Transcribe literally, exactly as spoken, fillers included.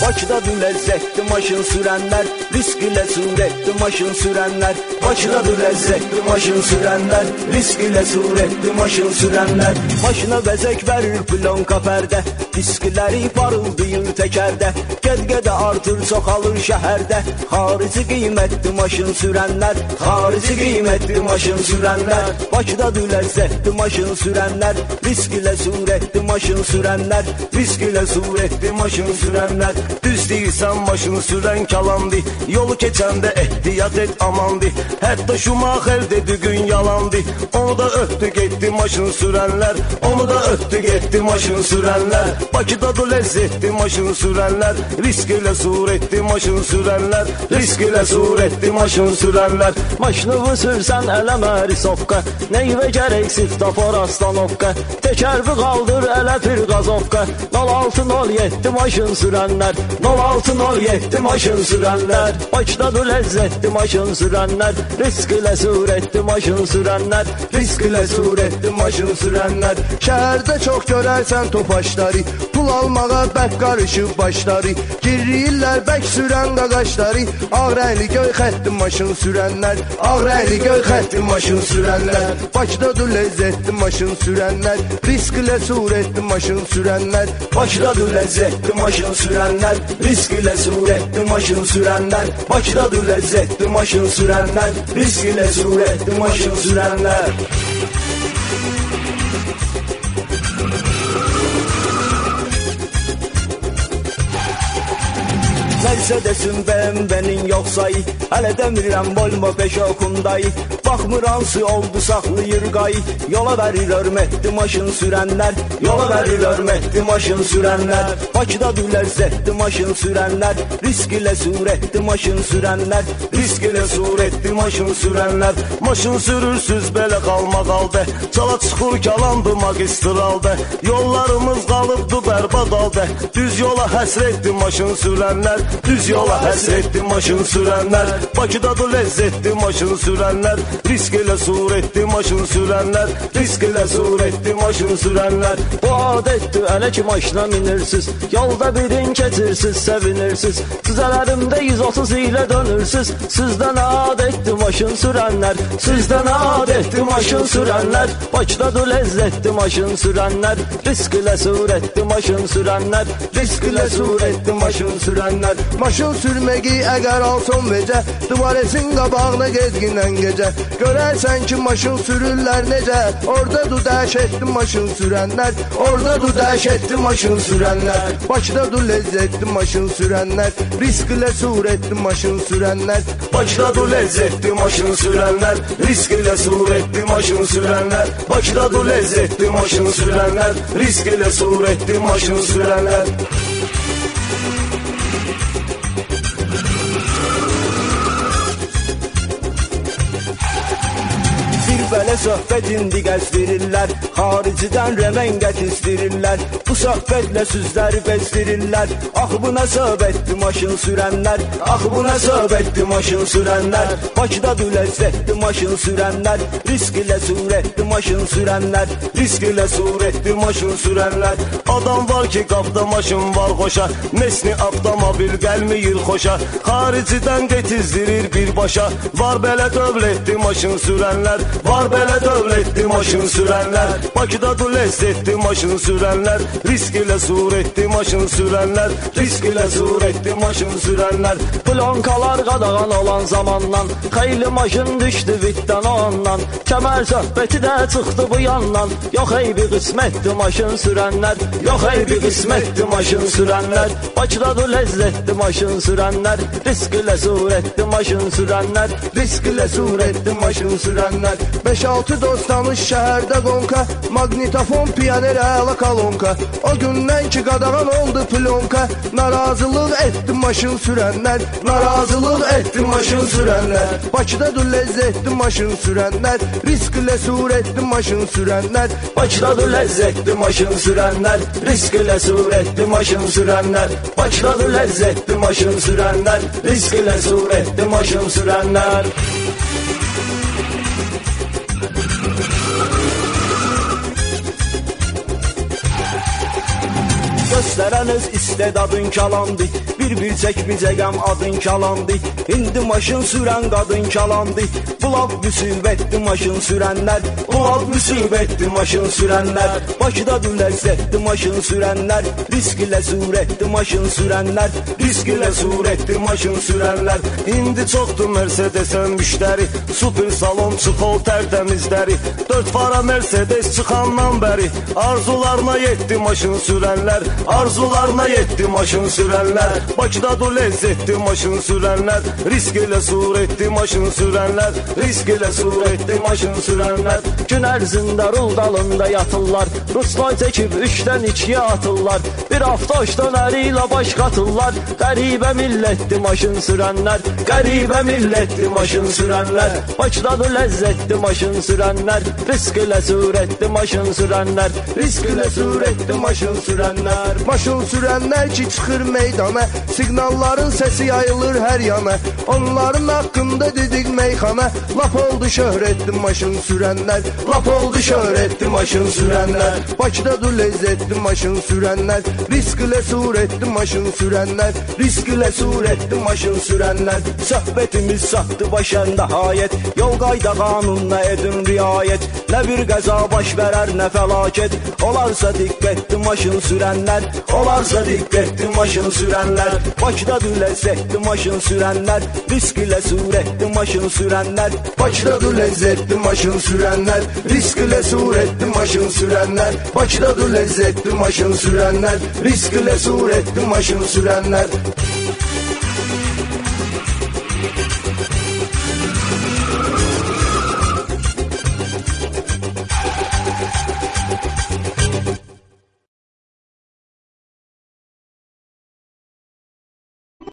Bakıdadır ləzzətli maşın sürənlər, risk ilə surətli maşın sürənlər. Bakıdadır ləzzətli maşın sürənlər, risk ilə surətli maşın sürənlər. Maşına bəzək verir plonka pərdə, diskləri parıldayır təkərdə. Gəd-gədə artır çoxalır şəhərdə, xarici qiymətli maşın sürənlər, xarici qiymətli maşın sürənlər. Bakıdadır ləzzətli maşın sürənlər, risk ilə surətli maşın sürənlər, risk ilə surətli maşın sürənlər. Düz deyirsən maşın sürən kalandı, yolu keçəndə ehtiyat et amandı. Hətta Şumaxer dedi gün yalandı, onu da öptü getdi maşın sürənlər, onu da öptü getdi maşın sürənlər. Bakıdadır ləzzətli maşın sürənlər, risk ilə surətli maşın sürənlər, risk ilə surətli maşın sürənlər. Maşınımı sürsən eləmə risovka, neyvə gərək svetofor astanovka. Təkərbi qaldır elə bir qazovka, nol altı nol yeddi maşın sürənlər, nol altı nol yeddi maşın sürənlər. Bakıdadır ləzzətli maşın sürənlər, risk ilə surətli maşın sürənlər, risk ilə surətli maşın sürənlər. Şəhərdə çox görərsən topaşları, pul almağa bək qarışıb başları. Girirlər bək sürən qaqaşları, ağ rəngli göy xəttli maşın sürənlər, ağ rəngli göy xəttli maşın sürənlər. Bakıdadır ləzzətli maşın sürənlər, risk ilə surətli maşın sürənlər. Bakıdadır ləzzətli maşın sürənlər, risk ilə surətli maşın sürənlər. Bakıdadır ləzzətli maşın sürənlər, risk ilə surətli maşın sürənlər. Mercedes'in B M W'nin yoxsayı, hələ demirəm Volvo Peugeot Hyundai. Baxmır hansı oldu saxlayır qayı, yola verir hörmətli maşın sürənlər, yola verir hörmətli maşın sürənlər. Bakıdadır ləzzətli maşın sürənlər, risk ilə surətli maşın sürənlər, risk ilə surətli maşın sürənlər. Maşın sürürsüz belə qalmaq halda, çala çıxır kalandı magistralda. Yollarımız qalıbdı bərbad halda, düz yola həsrətli maşın sürənlər, düz yola həsrətli maşın sürənlər. Bakıdadır ləzzətli maşın sürənlər, risk ilə surətli maşın sürənlər, risk ilə surətli maşın sürənlər. Bu adətdir elə ki maşına minirsiz, yolda birin keçirsiz, sevinirsiz. Cüzələrimdə yüz otuz ilə dönürsüz, sizdən adətdir maşın sürənlər, sizdən adətdir maşın sürənlər. Bakıdadır ləzzətli maşın sürənlər, risk ilə surətli maşın sürənlər, risk ilə surətli maşın sürənlər. Maşın sürməyi əgər alson vecə, duvaresin qabağına gezgindən gecə. Görərsən ki maşın sürürlər necə, oradadır dəhşətli maşın sürənlər, oradadır dəhşətli maşın sürənlər. Bakıdadır ləzzətli maşın sürənlər, risk ilə surətli maşın sürənlər. Bakıdadır ləzzətli maşın sürənlər, risk ilə surətli maşın sürənlər. Bakıdadır ləzzətli maşın sürənlər, risk ilə surətli maşın sürənlər. Belə söhbət indi qəzdirirlər, xaricidən rəmən gətizdirirlər. Bu söhbətlə süzləri bezdirirlər. Ax bu nə söhbətli maşın sürənlər, ax bu nə söhbətli maşın sürənlər. Bakıdadır ləzzətli maşın sürənlər, risk ilə surətli maşın sürənlər, risk ilə surətli maşın sürənlər. Adam var ki qapda maşın var xoşa, mesni avtomobil gəlməyir xoşa. Xaricidən getizdirir birbaşa, var belə dövlətli maşın sürənlər, var belə dövlətli maşın sürənlər. Bakıdadır ləzzətli maşın sürənlər, risk ilə surətli maşın sürənlər, risk ilə surətli maşın sürənlər. Plonkalar qadağan olan zamandan, xeyli maşın düşdü vitdən o andan. Kəmər söhbəti də çıxdı bu yandan, yox eybi qismətli maşın sürənlər, yox eybi qismətli maşın sürənlər. Bakıdadır ləzzətli maşın sürənlər, risk ilə surətli maşın sürənlər, risk ilə surətli maşın sürənlər. beş altı dostanış şəhərdə qonka, magnitofon piyaner əla kalonka. O gündən ki qadağan oldu plonka, narazılıq etdi maşın sürənlər, narazılıq etdi maşın sürənlər. Bakıdadır ləzzətli maşın sürənlər, risk ilə surətli maşın sürənlər. Bakıdadır ləzzətli maşın sürənlər, risk ilə surətli maşın sürənlər. Bakıdadır ləzzətli maşın sürənlər, risk ilə surətli maşın sürənlər. Göstərən öz istedadın kalandı, Bir-bir çəkmicə qəm adın kalandı. İndi maşın sürən qadın kalandı. Bu laf müsibətdir maşın sürənlər. Bu laf müsibətdir maşın sürənlər. Bakıda ləzzətdir maşın sürənlər. Risk ilə surətdir maşın sürənlər. Risk ilə surətdir maşın sürənlər. İndi çoxdur Mercedes-ən müştəri, super salon çıxol tərtəmizləri. Dörd fara Mercedes çıxandan bəri arzularına yetdi maşın sürənlər. Arzularına yetdi maşın sürənlər. Bakıdadır ləzzətdir maşın sürənlər. Risk ilə surətdir maşın sürənlər. Risk ilə surətdir maşın sürənlər. Gün ərzində rul dalında yatırlar. Ruslan çəkib üçdən ikiyə atırlar. Bir avtoşdan əri ilə baş qatırlar. Qəribə millətdir maşın sürənlər. Qəribə millətdir maşın sürənlər. Bakıdadır ləzzətdir maşın sürənlər. Risk ilə surətdir maşın sürənlər. Risk ilə surətdir maşın sürənlər. Maşın sürənlər ki çıxır meydana, siqnalların səsi yayılır hər yana. Onların haqqında dedik meyxana. Lap oldu şöhrətli maşın sürənlər. Lap oldu şöhrətli maşın sürənlər. Bakıdadır ləzzətli maşın sürənlər. Risk ilə surətli maşın sürənlər. Risk ilə surətli maşın sürənlər. Söhbətimiz çatdı başa nəhayət. Yol qayda qanununa edin riayət. Nə bir qəza baş verər, nə fəlakət. Olarsa diqqətli maşın sürənlər. Olarsa diqqətli maşın sürənlər. Bakıdadır ləzzətli maşın sürənlər. Risk ilə surətli maşın sürənlər. Bakıdadır ləzzətli maşın sürənlər. Risk ilə surətli maşın sürənlər. Bakıdadır ləzzətli maşın sürənlər. Risk ilə surətli maşın sürənlər.